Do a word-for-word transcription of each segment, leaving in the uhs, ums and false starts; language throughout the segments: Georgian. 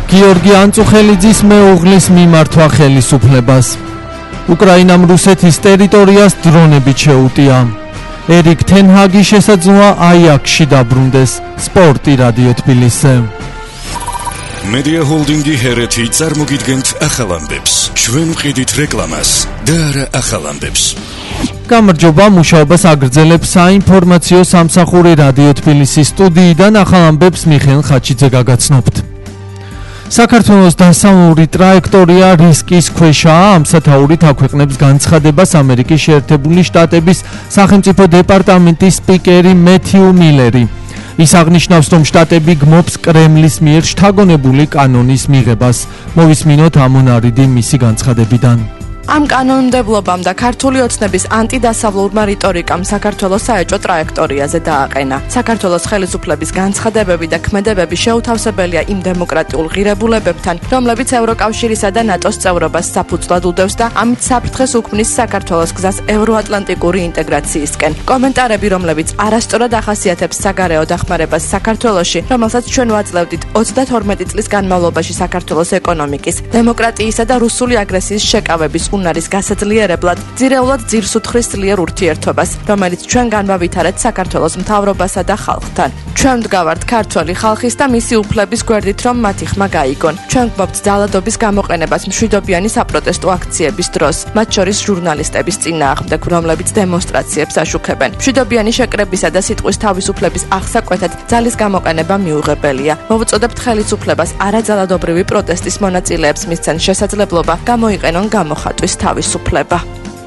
გიორგი ანწუხელიძის მეუღლის მიმართვა ხელისუფლებას. უკრაინამ რუსეთის ტერიტორიას დრონებით შეუტია. ერიკ თენჰაგი შესაძლოა აიაქსში დაბრუნდეს. სპორტი რადიო თბილისზე. Media Holdingi ჰერეთი წარმოგიდგენთ ახალ ამბებს. ჩვენ ვყიდით რეკლამას და არა ახალ ამბებს. გამარჯობა, მუშაობას აგრძელებს საინფორმაციო სამსახური რადიო თბილისის სტუდიიდან ახალ ამბებს მიხეილ ხაჩიძე გაგაცნობთ. საქართველოს დასავლური ტრაექტორია რისკის ქვეშაა, ამ სათაურით აქვეყნებს განცხადებას ამერიკის შეერთებული შტატების სახელმწიფო დეპარტამენტის სპიკერი მეთიუ მილერი. ის აღნიშნავს, რომ შტატები გმობს კრემლის მიერ შთაგონებული კანონის მიღებას. მოვისმინოთ ამონარიდი მისი განცხადებიდან. ამ კანონმდებლობამ და ქართული ოცნების ანტიდასავლურმა რიტორიკამ საქართველოს საეჭვო ტრაექტორიაზე დააყენა. საქართველოს ხელისუფლების განცხადებები და ქმედებები შეუთავსებელია იმ დემოკრატიულ ღირებულებებთან, რომლებიც ევროკავშირისა და ნატოს წევრობას საფუძვლად უდევს და ამით საფრთხეს უქმნის საქართველოს გზას ევროატლანტიკური ინტეგრაციისკენ. კომენტარები, რომლებიც არასწორად ახასიათებს საგარეო დახმარებას საქართველოში, რომელსაც ჩვენ ვაძლევდით ოცდათორმეტი წლის განმავლობაში საქართველოს ეკონომიკის, დემოკრატიისა და რუსული აგრესიის შეკავების უნარის გასაძლიერებლად, ძირეულად ძირს უთხრის ძლიერ ურთიერთობას, რომელიც ჩვენ განვავითარეთ საქართველოს მთავრობასა და ხალხთან. ჩვენ ვდგავართ ქართველი ხალხის და მისი უფლების გვერდით, რომ მათი ხმა გაიგონ. ჩვენ გვაქვს ძალადობის გამოყენებას მშვიდობიანი საპროტესტო აქციების დროს, მათ შორის ჟურნალისტების წინააღმდეგ, რომლებიც დემონსტრაციებს აშუქებენ. მშვიდობიანი შეკრებისა და სიტყვის თავისუფლების აღსაკვეთად ძალის გამოყენება მიუღებელია. მოვუწოდებთ ხელისუფლებას არაძალადობრივი პროტესტის მონაწილეებს მისცენ შესაძლებლობა გამოიყენონ გამოხატვის თავისუფლება.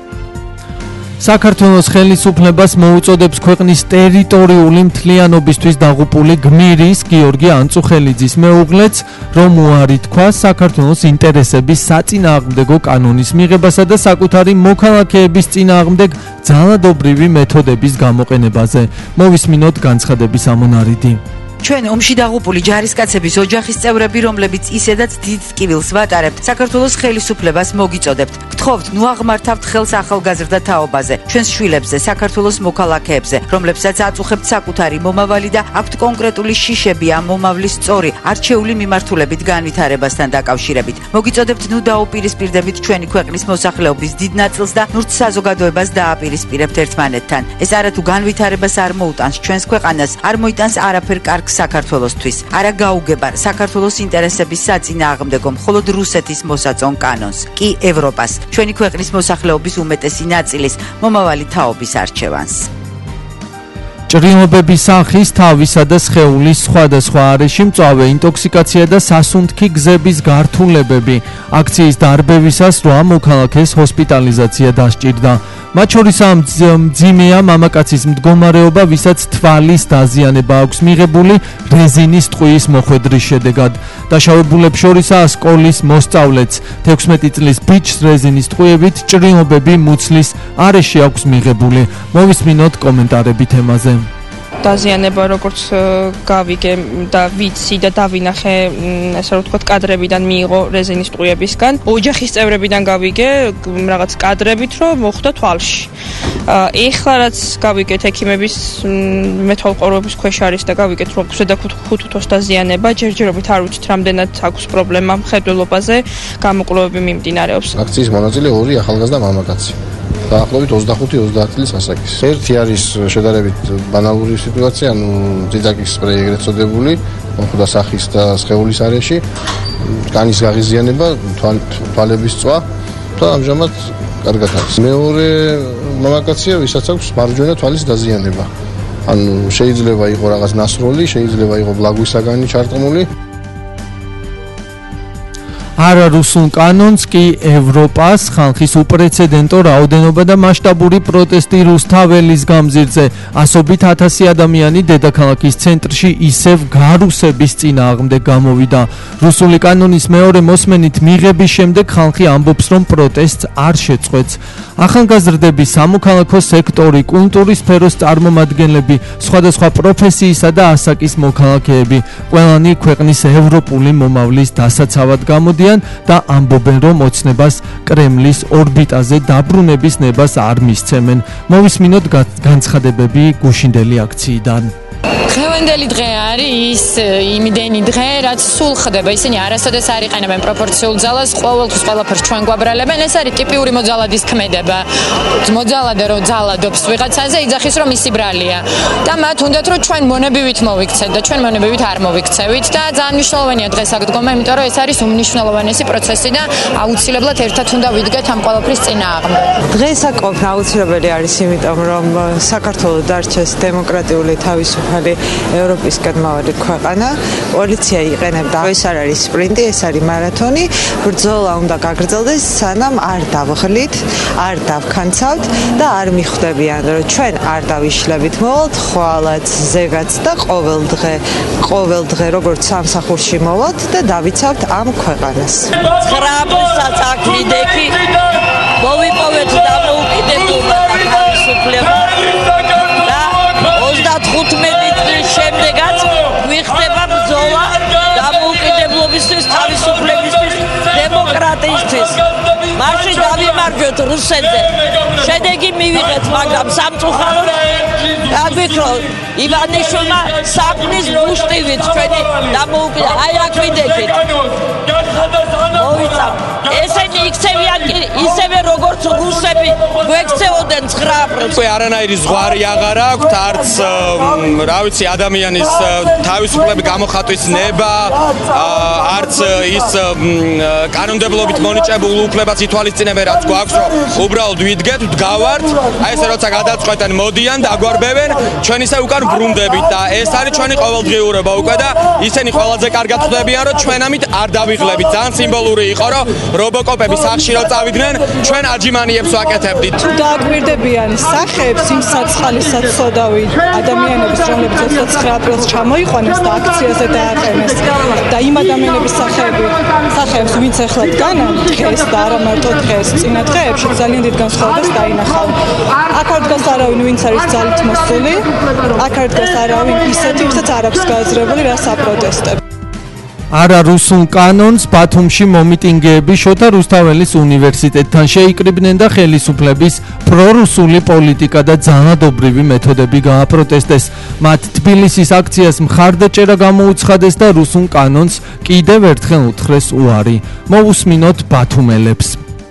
საქართველოს ხელისუფლებას მოუწოდებს ქვეყნის ტერიტორიული მთლიანობისთვის დაღუპული გმირის გიორგი ანწუხელიძის მეუღლეც, რომ უარი თქვა საქართველოს ინტერესების საწინააღმდეგო კანონის მიღებასა და საკუთარი მოქალაქეების წინააღმდეგ ძალადობრივი მეთოდების გამოყენებაზე. მოვისმინოთ განცხადების ამონარიდი. ჩვენ ომში დაღუპული ჯარისკაცების ოჯახის წევრები, რომლებიც ისედაც დიდ ტკივილს ვატარებთ, საქართველოს ხელისუფლებას მოგიწოდებთ. გთხოვთ, ნუ აღმართავთ ხელს ახალგაზრდა თაობაზე, ჩვენს შვილებზე, საქართველოს მოქალაქეებზე, რომლებსაც აწუხებთ საკუთარი მომავალი და აქვთ კონკრეტული შიშები ამ მომავლის სწორი, არჩეული მიმართულებით განვითარებასთან დაკავშირებით. მოგიწოდებთ, ნუ დაუპირისპირდებით ჩვენი ქვეყნის მოსახლეობის დიდ ნაწილს და ნურთ საზოგადოებას დააპირისპირებთ ერთმანეთთან. ეს არათუ განვითარებას არ მოუტანს ჩვენს ქვეყანას, არ მოიტანს არაფერ კარგს საქართველოსთვის, არა გაუგებარ საქართველოს ინტერესების საწინააღმდეგო მხოლოდ რუსეთის მოსაწონ კანონს, კი ევროპას, ჩვენი ქვეყნის მოსახლეობის უმეტესი ნაწილის მომავალი თაობის არჩევანს. ჭრილობების სახის, თავისა და სხეულის სხვადასხვა არეში მწვავე ინტოქსიკაცია და სასუნთქი გზების გართულებები. აქციის დარბევისას რვა მოქალაქეს ჰოსპიტალიზაცია დასჭირდა. მათ შორის მძიმეა მამაკაცის მდგომარეობა, ვისაც თვალის დაზიანება აქვს მიღებული რეზინის ტყვიის მოხვედრის შედეგად. დაშავებულებს შორისაა სკოლის მოსწავლეც. თექვსმეტი წლის ბიჭს რეზინის ტყვიებით ჭრილობები მუცლის არეში აქვს მიღებული. მოვისმინოთ კომენტარები თემაზე. დაზიანება როგორც გავიგე და ვიცი და დავინახე, ასე რომ ვთქვათ, კადრებიდან მიიღო რეზინის ტყვიებისგან. ოჯახის წევრებიდან გავიგე რაღაც კადრებით, რომ მოხდა თვალში. ეხლა რაც გავიგეთ ექიმების მეთვალყურეობის ქვეშ არის და გავიგეთ, რომ ზედახუთუთოს დაზიანება, ჯერჯერობით არ ვიცით რამდენად აქვს პრობლემა მხედველობაზე, გამოკვლევები მიმდინარეობს. აქციის მონაწილე ორი ახალგაზრდა მამაკაცი. დაახლოებით ოცდახუთი ოცდაათი წლის ასაკის. ერთი არის შედარებით ბანალური სიტუაცია, ანუ ძიძაკის სპრეი ეგრეთ წოდებული, მოხდა სახის და სხეულის არეში, კანის გაღიზიანება, თვალების წვა და ამჟამად კარგად არის. მეორე მამაკაცია, ვისაც აქვს მარჯვენა თვალის დაზიანება. ანუ შეიძლება იყოს რაღაც ნასროლი, შეიძლება იყოს ბლაგვისაგანი ჩარტყმული. არა რუსულ კანონს კი ევროპას ხალხის უპრეცედენტო რაოდენობა და მასშტაბური პროტესტი რუსთაველის გამზირზე. ასობით ათასი ადამიანი დედაქალაქის ცენტრში ისევ გარუსების წინააღმდეგ გამოვიდა. რუსული კანონის მეორე მოსმენით მიღების შემდეგ ხალხი ამბობს, რომ პროტესტს არ შეწყვეტს. ახალგაზრდები, სამოქალაქო სექტორი, კულტურის სფეროს წარმომადგენლები, სხვადასხვა პროფესიისა და ასაკის მოქალაქეები, ყველანი ქვეყნის ევროპული მომავლის დასაცავად გამოდიან და ამბობენ, რომ ოცნებას კრემლის ორბიტაზე დაბრუნების ნებას არ მისცემენ. მოვისმინოთ განცხადებები გუშინდელი აქციიდან. დღევანდელი დღევანდელი დღე არის ის იმდენი დღე, რაც სულ ხდება. ისინი არასოდეს არ იყენებენ პროპორციულ ძალას, ყოველთვის ყველაფერს ჩვენ გვაბრალებენ. ეს არის ტიპიური მოძალადის ქმედება. მოძალადე რო ძალადობს ვიღაცაზე, იძახის რომ ისი ბრალია. და მათ უნდათ რომ ჩვენ მონებივით მოვიქცეთ და ჩვენ მონებივით არ მოვიქცევით და ძალიან მნიშვნელოვანია დღეს აქ დგომა, იმიტომ რომ ეს არის უმნიშვნელოვანესი პროცესი და აუცილებლად ერთად უნდა ვიდგეთ ამ ყველაფრის წინააღმდეგ. დღეს აკოფ აუცილებელი არის, იმიტომ რომ საქართველოს დარჩეს დემოკრატიული თავისუფალი ევროპისკენ მავალი ქვეყანა. პოლიცია იყენებდა. ეს არ არის სპრინტი, ეს არის მარათონი. ბრძოლა უნდა გაგრძელდეს, სანამ არ დავღლით, არ დავქანცავთ და არ მიხვდებიან, რომ ჩვენ არ დავიშლებით მოვალთ ხვალაც, ზეგაც და ყოველ დღე, ყოველ დღე როგორც სამსახურში მოვალთ და დავიცავთ ამ ქვეყანას. ცხრა აპრილსაც აქ ვიდექი, მოვიპოვეთ დამოუკიდებლობა და თავისუფლება და ოცდათხუთმეტი წლის შემდეგაც გვიხდება ბრძოლა დამოუკიდებლობისთვის, თავისუფლებისთვის, დემოკრატიისთვის. მაშინ დავიმარჯვეთ რუსეთზე. შედეგი მივიღეთ, მაგრამ სამწუხაროდ აგვიქროთ ივანიშვილმა საქმის მუშტივით ჩვენი დამოუკიდებლობა. აი აქ ვიდექით. მოვიცავ. ესენი იქცევიან კი ისევე როგორც რუსები გვექცეოდნენ ცხრა აპრილს. არანაირი ზღვარი აღარ აქვთ, არც რა ვიცი ადამიანის თავისუფლების გამოხატვის ნება, არც ის კანონმდებლობით მონიჭებულ უფლებას ითვალისწინებენ, რაც გვაქვს, რომ უბრალოდ ვიდგეთ, ვდგავართ, აი ესე როცა გადაწყვეტენ, მოდიან, დაგვარბებენ, ჩვენ ისე უკან ბრუნდებით და ეს არის ჩვენი ყოველდღიურობა უკვე და ისინი ყველაზე კარგად ხვდებიან, რომ ჩვენ ამით არ დავიღლებით. ძალიან სიმბოლური იყო, რომ რობოკოპები სახში რო წავიდნენ, ჩვენ აჯიმანიებს ვაკეთებდით. დააკვირდებიან სახეებს იმ საცხალისაც სოდავი ადამიანების, რომლებიც ოცდაცხრა აპრილს ჩამოიყვანეს და აქციაზე დააყენეს და იმ ადამიანების სახეები, სახეებს ვინც ახლა დგანან დღეს და არა მარტო დღეს, წინა დღეებში ძალიან დიდ განსხვავებას დაინახავ. აქ არ დგას არავინ, ვინც არის ძალით მოსული, აქ არ დგას არავინ ისეთი, ვისაც არ აქვს გააზრებული, რას აპროტესტებს. არა რუსულ კანონს ბათუმში მომიტინგეები შოთა რუსთაველის უნივერსიტეტთან შეიკრიბნენ და ხელისუფლების პრორუსული პოლიტიკა და ძალადობრივი მეთოდები გააპროტესტეს. მათ თბილისის აქციას მხარდაჭერა გამოუცხადეს და რუსულ კანონს კიდევ ერთხელ უთხრეს უარი. მოусმინოთ ბათუმელებს.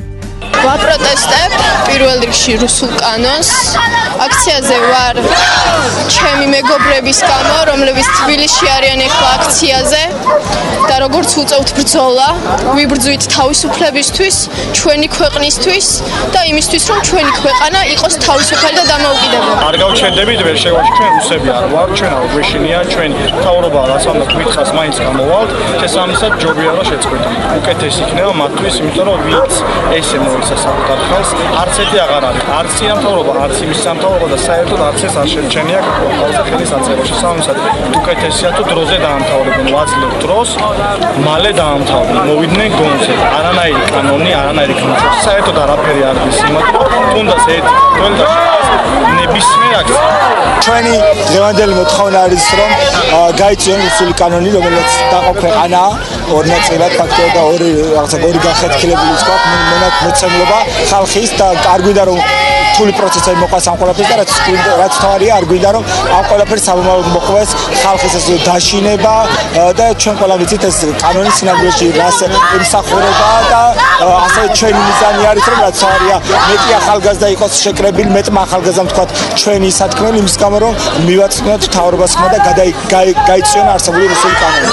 ვაპროტესტებ პირველ რიგში რუსულ კანონს. აქციაზე ვარ ჩემი მეგობრების გამო, რომლებიც თბილისში არიან ახლა აქციაზე და როგორც უწევთ ბრძოლა, ვიბრძვით თავისუფლებისთვის, ჩვენი ქვეყნისთვის და იმისთვის, რომ ჩვენი ქვეყანა იყოს თავისუფალი და დამოუკიდებელი. არ გავჩერდებით, ვერ შევაში ჩვენ რუსები არ ვარ, ჩვენ არ გვეშინია, ჩვენ თავრობა რაც ამ კითხავს მაინც გამოვალთ, შესაბამისად ჯობია რომ შეწყვეტონ. უკეთესი იქნება მათთვის, იმიტომ რომ ვინც ესე მოიცა საკუთარ ხელს, არც ერთი აღარ არის, არც სამთავრობა, არც იმის სამთავრობა და საერთოდ არც ეს არ შეჩენია ყველაზე ხელის აწევა. შესაბამისად უკეთესია თუ დროზე დაამთავრებენ, ვაძლევთ დროს, მალე დაამთავრებენ, მოვიდნენ გონზე. არანაირი კანონი, არანაირი კანონი. საერთოდ არაფერი არ არის იმათ, თუნდაც ერთი ყველ და ნებისმიერ აქცია. ჩვენი დღევანდელი მოთხოვნა არის რომ გაიწვიონ რუსული კანონი, რომელიც დაყო ქვეყანა ორ ნაწილად ფაქტობრივად და ორი რაღაცა ორი განხეთქილებული ვთქვათ, მონად მოცემულობა ხალხის და არ გვინდა რომ რთული პროცესები მოყვას ამ ყველაფერს და რაც რაც თავარია არ გვინდა რომ ამ ყველაფერს საბოლოოდ მოყვეს ხალხის ეს დაშინება და ჩვენ ყველა ვიცით ეს კანონის სინამდვილეში რას ემსახურება და ასე ჩვენი მიზანი არის რომ რაც თავარია მეტი ახალგაზრდა იყოს შეკრებილი, მეტმა ახალგაზრდამ ვთქვათ ჩვენი სათქმელი იმის გამო რომ მივაწყნოთ თავრობას ხმა და გაიწვიონ არსებული რუსული კანონი.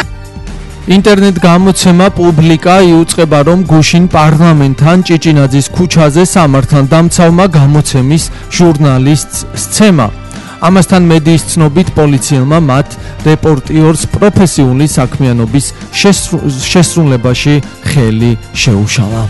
ინტერნეტ გამოცემა პუბლიკა იუწყება, რომ გუშინ პარლამენტთან ჭიჭინაძის ქუჩაზე სამართალდამცავმა გამოცემის ჟურნალისტს სცემა. ამასთან მედიის ცნობით პოლიციელმა მათ რეპორტიორს პროფესიული საქმიანობის შესრულებაში ხელი შეუშალა.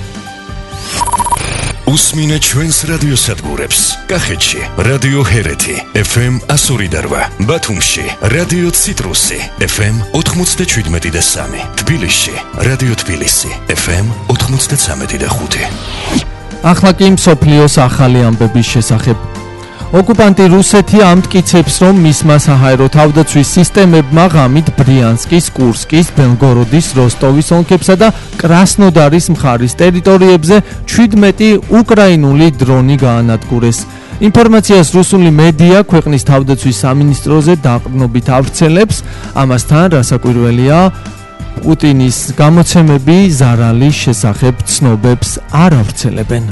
უსმინე ჩვენს რადიოსადგურებს. კახეთში რადიო ჰერეთი ეფ ემ ასორი და რვა, ბათუმში რადიო ციტრუსი ეფ ემ ოთხმოცდაშვიდმეტი და სამი, თბილისში რადიო თბილისი ეფ ემ ოთხმოცდაცამეტი და ხუთი. ახლა კი მსოფლიოს ახალი ამბების შესახებ. ოკუპანტი რუსეთი ამტკიცებს, რომ მისმა საჰაერო თავდაცვის სისტემებმა ღამით ბრიანსკის, კურსკის, ბელგოროდის, როსტოვის ოლქებსა და კრასნოდარის მხარის ტერიტორიებზე ჩვიდმეტი უკრაინული დრონი გაანადგურეს. ინფორმაციას რუსული მედია ქვეყნის თავდაცვის სამინისტროზე დაყრდნობით ავრცელებს, ამასთან რასაკვირველია, პუტინის გამოცემები ზარალის შესახებ ცნობებს არ ავრცელებენ.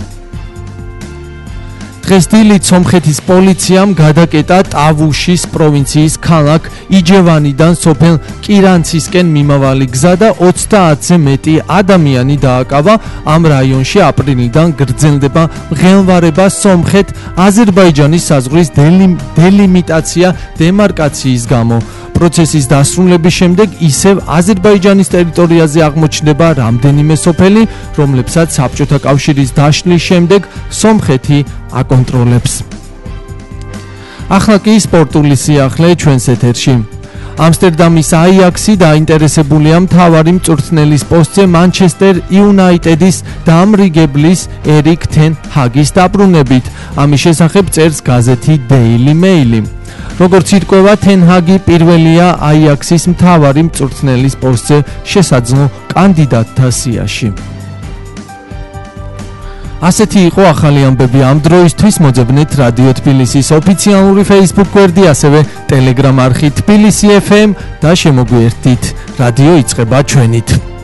დღეს დილით სომხეთის პოლიციამ გადაკეტა ტავუშის პროვინციის ქალაქ იჯევანიდან სოფელ კირანცისკენ მიმავალი გზა და ოცდაათზე მეტი ადამიანი დააკავა. ამ რაიონში აპრილიდან გრძელდება მღელვარება სომხეთ-აზერბაიჯანის საზღვრის დელიმიტაცია დემარკაციის გამო. პროცესის დასრულების შემდეგ ისევ აზერბაიჯანის ტერიტორიაზე აღმოჩნდება რამდენიმე სოფელი, რომლებსაც საბჭოთა კავშირის დაშლის შემდეგ სომხეთი აკონტროლებს. ახლა კი სპორტული სიახლე ჩვენს ეთერში. ამსტერდამის აიაქსი დაინტერესებულია მთავარი მწვრთნელის პოსტზე მანჩესტერ იუნაიტედის დამრიგებლის ერიკ თენ ჰაგის დაბრუნებით. ამის შესახებ წერს გაზეთი Daily Mail. როგორც ირკვევა, თენ ჰაგი პირველია აიაქსის მთავარი მწვრთნელის პოსტზე შესაძლო კანდიდატთა სიაში. ასეთი იყო ახალი ამბები ამ დროისთვის. მოძებნეთ რადიო თბილისის ოფიციალური Facebook გვერდი, ასევე Telegram არხი თბილისი ეფ ემ და შემოგვიერთდით. რადიო იწყება ჩვენით.